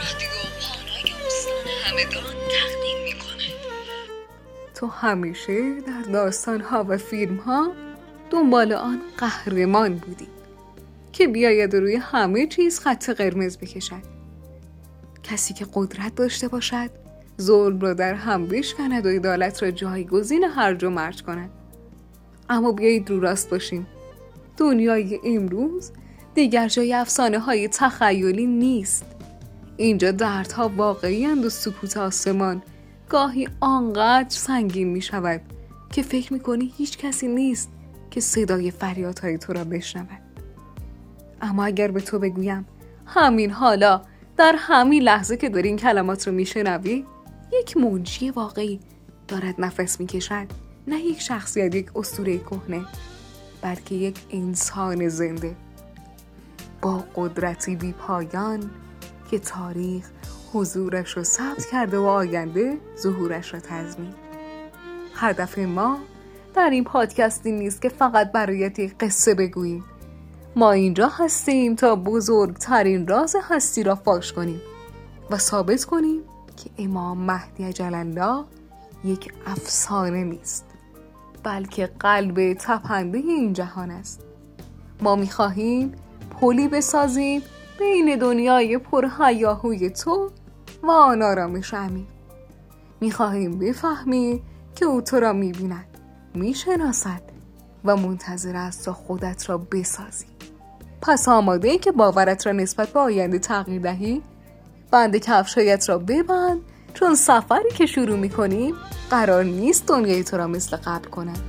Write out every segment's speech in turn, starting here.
رادیو پانای استان همدان تقدیم می‌کند. تو همیشه در داستان‌ها و فیلم‌ها دنبال آن قهرمان بودی که بیاید روی همه چیز خط قرمز بکشد. کسی که قدرت داشته باشد ظلم را در هم بشکند و عدالت را جایگزین هرج و مرج کند. اما بیایید رو راست باشیم. دنیای امروز دیگر جای افسانه‌های تخیلی نیست. اینجا دردها واقعی اند و سکوت آسمان گاهی آنقدر سنگین می شود که فکر می کنی هیچ کسی نیست که صدای فریادهای تو را بشنود. اما اگر به تو بگویم همین حالا در همین لحظه که داری این کلمات رو می شنوی یک منجی واقعی دارد نفس می کشد، نه یک شخصیت، یک اسطوره کهنه، بلکه یک انسان زنده با قدرتی بی پایان که تاریخ حضورش رو ثبت کرده و آینده ظهورش رو تضمین. هدف ما در این پادکستی نیست که فقط برایت یک قصه بگوییم. ما اینجا هستیم تا بزرگترین راز هستی را فاش کنیم و ثابت کنیم که امام مهدی عجل‌الله یک افسانه نیست، بلکه قلب تپنده این جهان است. ما می‌خواهیم پلی بسازیم بین دنیای پرهیاهوی تو و آن آرامش عمیق. می‌خواهیم بفهمی که او تو را می‌بیند، می‌شناسد و منتظر است تا خودت را بسازی. پس آماده ای که باورت را نسبت به آینده تغییر دهی؟ بند کفشایت را ببند، چون سفری که شروع می‌کنیم قرار نیست دنیای تو را مثل قبل کند.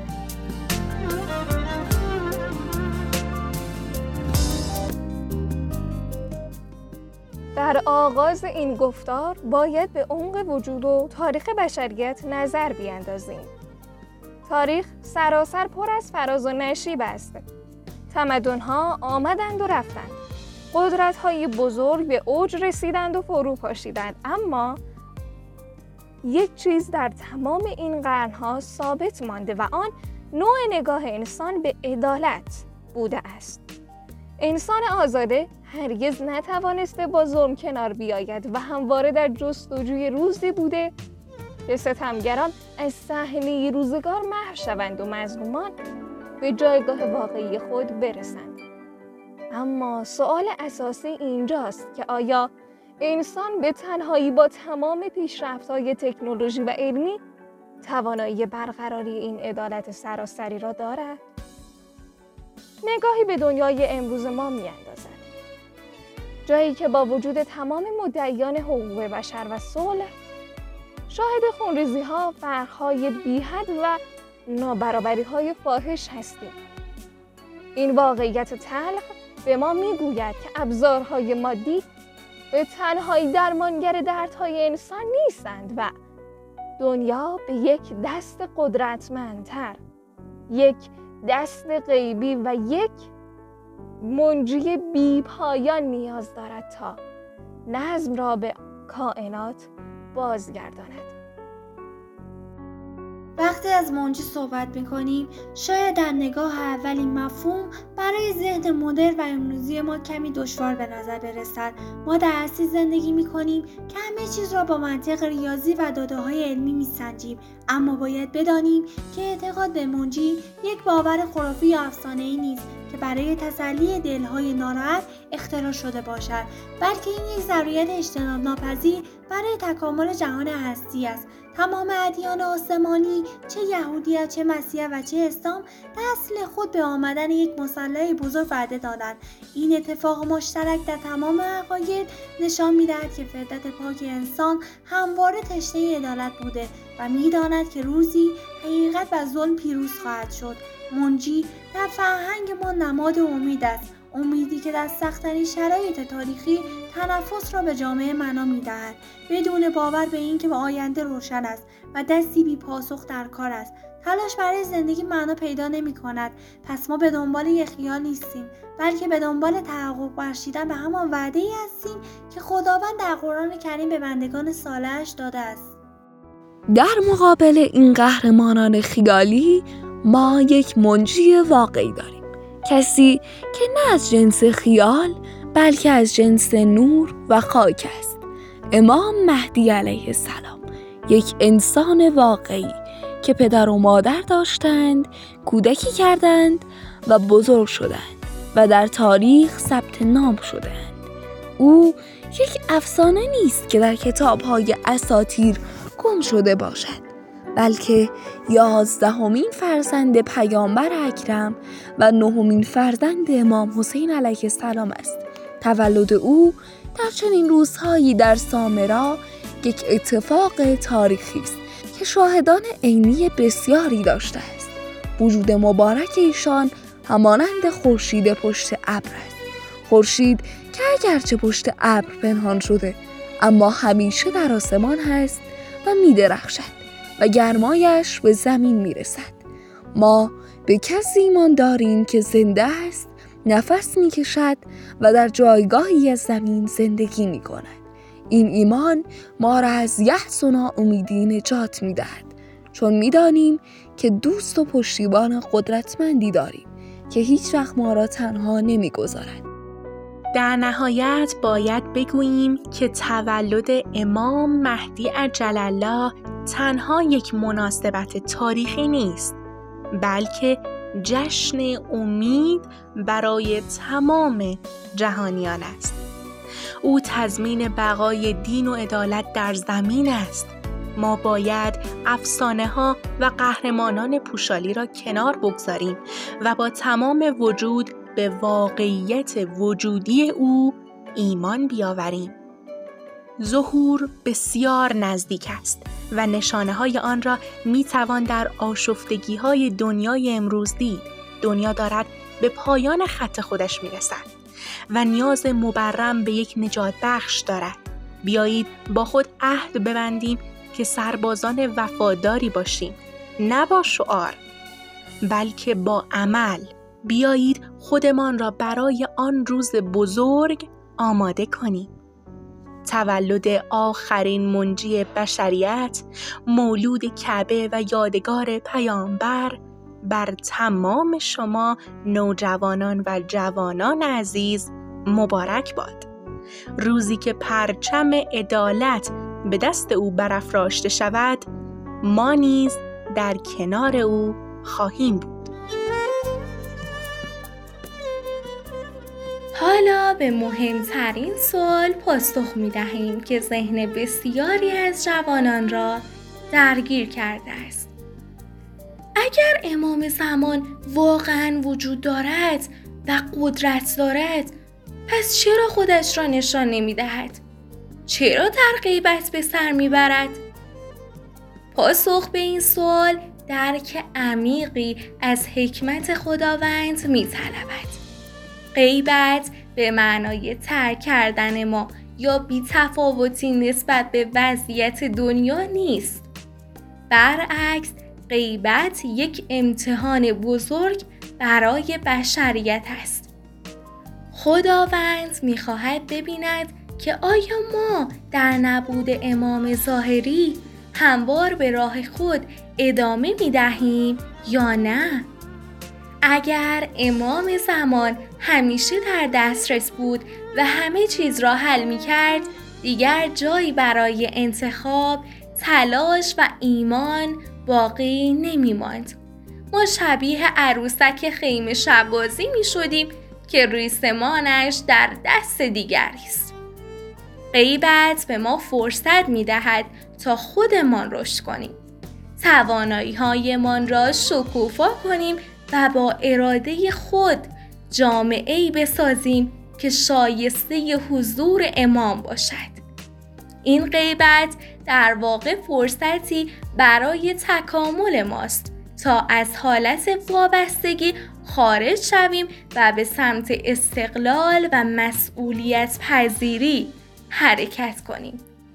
در آغاز این گفتار باید به عمق وجود و تاریخ بشریت نظر بیاندازیم. تاریخ سراسر پر از فراز و نشیب است. تمدن‌ها آمدند و رفتند. قدرت‌های بزرگ به اوج رسیدند و فرو پاشیدند، اما یک چیز در تمام این قرن‌ها ثابت مانده و آن نوع نگاه انسان به عدالت بوده است. انسان آزاده هرگز نتوانسته با ظلم کنار بیاید و همواره در جستجوی روزی بوده که ستمگران از صحنه روزگار محو شوند و مظلومان به جایگاه واقعی خود برسند. اما سوال اساسی اینجاست که آیا انسان به تنهایی با تمام پیشرفت‌های تکنولوژی و علمی توانایی برقراری این عدالت سراسری را دارد؟ نگاهی به دنیای امروز ما می‌اندازد. جایی که با وجود تمام مدعیان حقوق بشر و صلح، شاهد خونریزی‌ها، فرق‌های بی‌حد و نابرابری‌های فاحش هستیم. این واقعیت تلخ به ما می‌گوید که ابزارهای مادی به تنهایی درمانگر دردهای انسان نیستند و دنیا به یک دست قدرتمندتر، یک دست غیبی و یک منجی بی پایان نیاز دارد تا نظم را به کائنات بازگرداند. وقتی از منجی صحبت می‌کنیم، شاید در نگاه اولی مفهوم برای ذهن مدرن و امروزی ما کمی دشوار به نظر برسد. ما در عصری زندگی می‌کنیم که همه چیز را با منطق ریاضی و داده‌های علمی می‌سنجیم، اما باید بدانیم که اعتقاد به منجی یک باور خرافی یا افسانه‌ای نیست که برای تسلی دل‌های ناراحت اختراع شده باشد، بلکه این یک ضروریت اجتناب ناپذیر برای تکامل جهان هستی است. تمام ادیان آسمانی، چه یهودیت، چه مسیحیت و چه اسلام، در اصل خود به آمدن یک مسلح بزرگ وعده دادند. این اتفاق مشترک در تمام عقاید نشان می‌دهد که فطرت پاک انسان همواره تشنه عدالت بوده و می‌داند که روزی حقیقت و ظلم پیروز خواهد شد. منجی در فرهنگ ما نماد امید است، امیدی که در سخت‌ترین شرایط تاریخی تنفس را به جامعه معنا می‌دهد، بدون باور به این که به آینده روشن است و دستی بی پاسخ در کار است. تلاش برای زندگی معنا پیدا نمی‌کند. پس ما به دنبال یک خیال نیستیم، بلکه به دنبال تحقق بخشیدن به همان وعده‌ای هستیم که خداوند در قرآن کریم به بندگان صالحش داده است. در مقابل این قهرمانان خیالی ما یک منجی واقعی داریم، کسی که نه از جنس خیال بلکه از جنس نور و خاک است. امام مهدی علیه السلام یک انسان واقعی که پدر و مادر داشتند، کودکی کردند و بزرگ شدند و در تاریخ ثبت نام شدند. او یک افسانه نیست که در کتاب‌های اساطیر گم شده باشد، بلکه 11مین فرزند پیامبر اکرم و 9مین فرزند امام حسین علیه السلام است. تولد او در چنین روزهایی در سامرا یک اتفاق تاریخی است که شاهدان عینی بسیاری داشته است. وجود مبارک ایشان همانند خورشید پشت ابر است. خورشید که اگرچه پشت ابر پنهان شده اما همیشه در آسمان هست و می‌درخشد و گرمایش به زمین میرسد. ما به کسی ایمان داریم که زنده است، نفس میکشد و در جایگاهی از زمین زندگی میکند. این ایمان ما را از یأس و ناامیدی نجات میدهد، چون میدانیم که دوست و پشتیبان قدرتمندی داریم که هیچ وقت ما را تنها نمیگذارد. در نهایت باید بگوییم که تولد امام مهدی عجل الله تنها یک مناسبت تاریخی نیست، بلکه جشن امید برای تمام جهانیان است. او تضمین بقای دین و عدالت در زمین است. ما باید افسانه‌ها و قهرمانان پوشالی را کنار بگذاریم و با تمام وجود به واقعیت وجودی او ایمان بیاوریم. ظهور بسیار نزدیک است و نشانه‌های آن را می‌توان در آشفتگی‌های دنیای امروز دید. دنیا دارد به پایان خط خودش می‌رسد و نیاز مبرم به یک نجات بخش دارد. بیایید با خود عهد ببندیم که سربازان وفاداری باشیم، نه با شعار بلکه با عمل. بیایید خودمان را برای آن روز بزرگ آماده کنیم. تولد آخرین منجی بشریت، مولود کعبه و یادگار پیامبر بر تمام شما نوجوانان و جوانان عزیز مبارک باد. روزی که پرچم عدالت به دست او برافراشته شود، ما نیز در کنار او خواهیم بود. حالا به مهمترین سوال پاسخ می دهیم که ذهن بسیاری از جوانان را درگیر کرده است. اگر امام زمان واقعاً وجود دارد و قدرت دارد، پس چرا خودش را نشان نمی دهد؟ چرا در غیبت به سر می برد؟ پاسخ به این سوال درک عمیقی از حکمت خداوند می طلبد. غیبت به معنای ترک کردن ما یا بی‌تفاوتی نسبت به وضعیت دنیا نیست. برعکس، غیبت یک امتحان بزرگ برای بشریت است. خداوند می‌خواهد ببیند که آیا ما در نبود امام ظاهری هموار به راه خود ادامه می‌دهیم یا نه؟ اگر امام زمان همیشه در دسترس بود و همه چیز را حل می‌کرد، دیگر جایی برای انتخاب، تلاش و ایمان باقی نمی‌ماند. ما شبیه عروسک خیمه شبازی می‌شدیم که ریسمانش در دست دیگری است. غیبت به ما فرصت می‌دهد تا خودمان رشد کنیم، توانایی‌هایمان را شکوفا کنیم و با اراده خود جامعه‌ای بسازیم که شایسته حضور امام باشد. این غیبت در واقع فرصتی برای تکامل ماست تا از حالت وابستگی خارج شویم و به سمت استقلال و مسئولیت پذیری حرکت کنیم.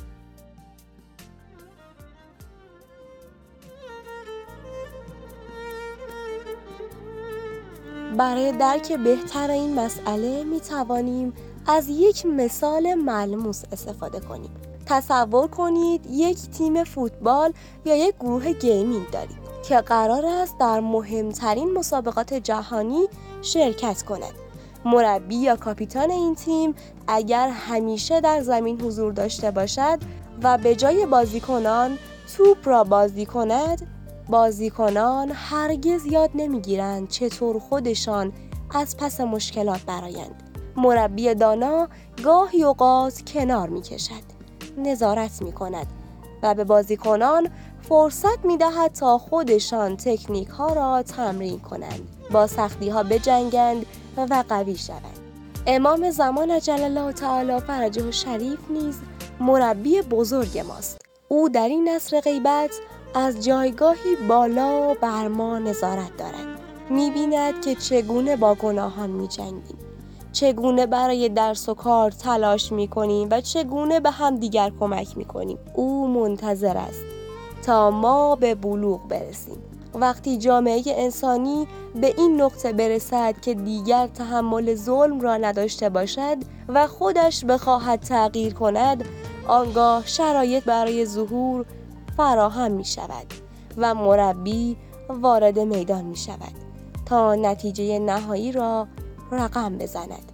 برای درک بهتر این مسئله می توانیم از یک مثال ملموس استفاده کنیم. تصور کنید یک تیم فوتبال یا یک گروه گیمینگ دارید که قرار است در مهمترین مسابقات جهانی شرکت کند. مربی یا کاپیتان این تیم اگر همیشه در زمین حضور داشته باشد و به جای بازیکنان توپ را بازی کند، بازیکنان هرگز یاد نمیگیرند چطور خودشان از پس مشکلات برآیند. مربی دانا گاهی اوقات کنار میکشد، نظارت میکند و به بازیکنان فرصت میدهد تا خودشان تکنیک ها را تمرین کنند، با سختی ها بجنگند و قوی شوند. امام زمان عجل الله تعالی فرجه الشریف نیز مربی بزرگ ماست. او در این عصر غیبت از جایگاهی بالا بر ما نظارت دارد. می‌بیند که چگونه با گناهان می‌جنگیم، چگونه برای درس و کار تلاش می‌کنیم و چگونه به هم دیگر کمک می‌کنیم. او منتظر است تا ما به بلوغ برسیم. وقتی جامعه انسانی به این نقطه برسد که دیگر تحمل ظلم را نداشته باشد و خودش بخواهد تغییر کند، آنگاه شرایط برای ظهور فراهم می شود و مربی وارد میدان می شود تا نتیجه نهایی را رقم بزند.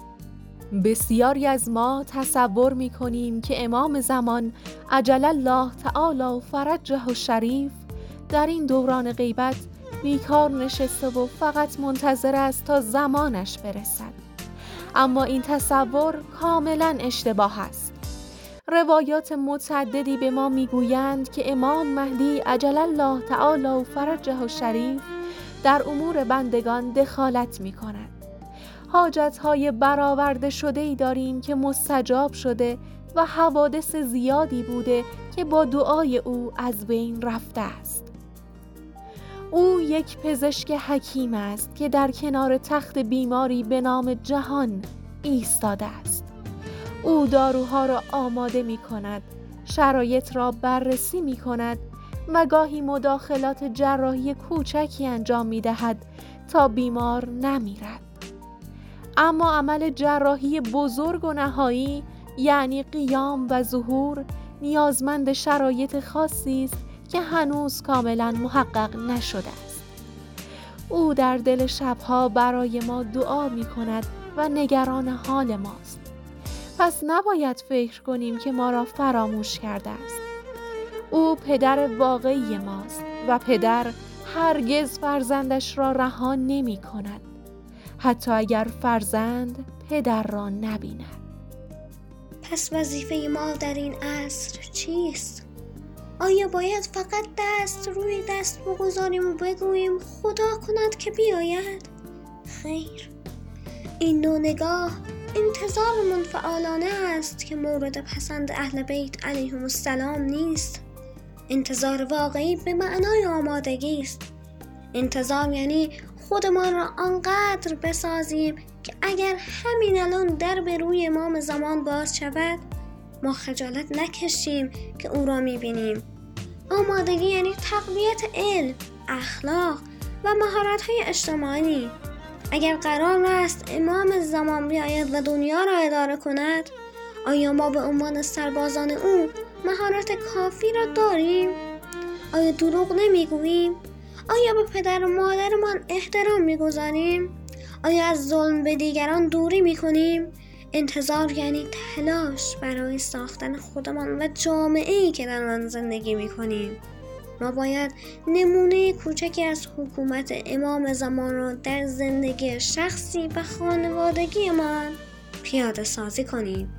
بسیاری از ما تصور می کنیم که امام زمان عجل الله تعالی فرجه الشریف در این دوران غیبت بیکار نشسته و فقط منتظر است تا زمانش برسد. اما این تصور کاملا اشتباه است. روایات متعددی به ما میگویند که امام مهدی عجل الله تعالی فرجه الشریف در امور بندگان دخالت می کند. حاجت‌های برآورده شده‌ای داریم که مستجاب شده و حوادث زیادی بوده که با دعای او از بین رفته است. او یک پزشک حکیم است که در کنار تخت بیماری به نام جهان ایستاده است. او داروها را آماده می کند، شرایط را بررسی می کند و گاهی مداخلات جراحی کوچکی انجام می دهد تا بیمار نمیرد. اما عمل جراحی بزرگ و نهایی، یعنی قیام و ظهور، نیازمند شرایط خاصی است که هنوز کاملا محقق نشده است. او در دل شبها برای ما دعا می کند و نگران حال ماست. پس نباید فکر کنیم که ما را فراموش کرده است. او پدر واقعی ماست و پدر هرگز فرزندش را رها نمی کند، حتی اگر فرزند پدر را نبیند. پس وظیفه ما در این عصر چیست؟ آیا باید فقط دست روی دست بگذاریم و بگوییم خدا کند که بیاید؟ خیر، این نوع نگاه انتظار منفعلانه است که مورد پسند اهل بیت علیهم السلام نیست. انتظار واقعی به معنای آمادگی است. انتظار یعنی خودمان را آنقدر بسازیم که اگر همین الان در به روی امام زمان باز شود ما خجالت نکشیم که او را میبینیم. آمادگی یعنی تقویت علم، اخلاق و مهارت‌های اجتماعی. اگر قرار است امام زمان بیاید و دنیا را اداره کند، آیا ما به عنوان سربازان او مهارت کافی را داریم؟ آیا دروغ نمیگوییم؟ آیا به پدر و مادرمان احترام میگذاریم؟ آیا از ظلم به دیگران دوری میکنیم؟ انتظار یعنی تلاش برای ساختن خودمان و جامعه‌ای که در آن زندگی میکنیم. ما باید نمونه کوچکی از حکومت امام زمان را در زندگی شخصی و خانوادگیمان پیاده سازی کنیم.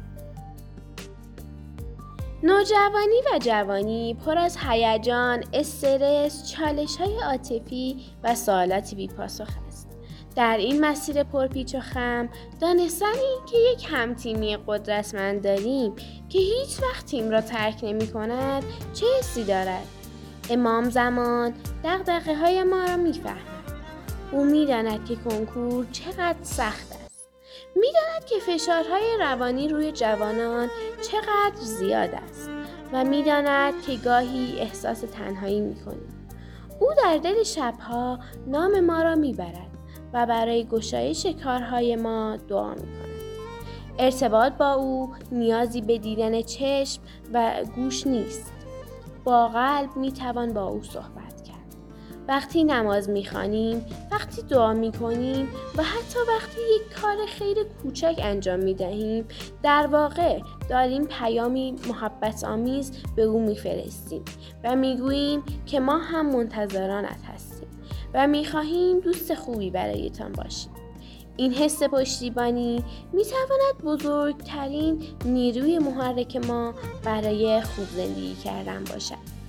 نوجوانی و جوانی پر از هیجان، استرس، چالش‌های عاطفی و سوالاتی بی‌پاسخ است. در این مسیر پرپیچ و خم، دانستن این که یک همتیمی قدرتمند داریم که هیچ وقت تیم را ترک نمی‌کند چه حسی دارد؟ امام زمان دغدغه‌های ما را می‌فهمد. او می‌داند که کنکور چقدر سخت است. می‌داند که فشارهای روانی روی جوانان چقدر زیاد است و می‌داند که گاهی احساس تنهایی می‌کنیم. او در دل شب‌ها نام ما را می‌برد و برای گشایش کارهای ما دعا می‌کند. ارتباط با او نیازی به دیدن چشم و گوش نیست. با قلب می‌توان با او صحبت کرد. وقتی نماز میخوانیم، وقتی دعا میکنیم و حتی وقتی یک کار خیلی کوچک انجام میدهیم، در واقع داریم پیامی محبت آمیز به او میفرستیم و میگوییم که ما هم منتظرانت هستیم و میخواهیم دوست خوبی برایتان باشیم. این حس پشتیبانی میتواند بزرگترین نیروی محرک ما برای خوب زندگی کردن باشد.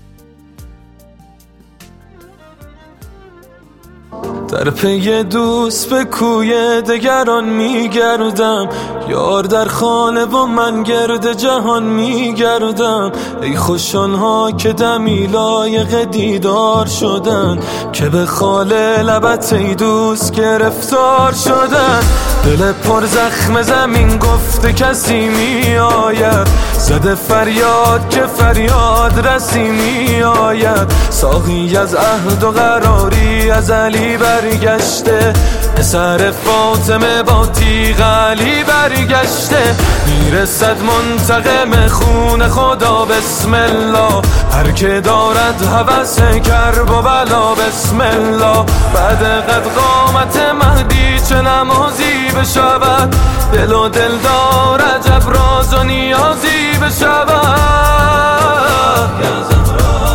در پی دوست به کوی دگران میگردم، یار در خانه و من گرد جهان میگردم. ای خوش آنها که دمی لایق دیدار شدن، که به خال لبت ای دوست گرفتار شدن. دل پر زخم زمین گفته کسی می آید، زده فریاد که فریاد رسی می آید. ساقی از عهد و قراری از علی برگشته، پسر فاطمه با تیغ علی برگشته. میرسد منتقم خون خدا بسم الله، هر که دارد هوس کرب و بلا بسم الله. بعد قد قامت مهدی چه نمازی بشود، دل و دل دار عجب راز و نیازی بشود.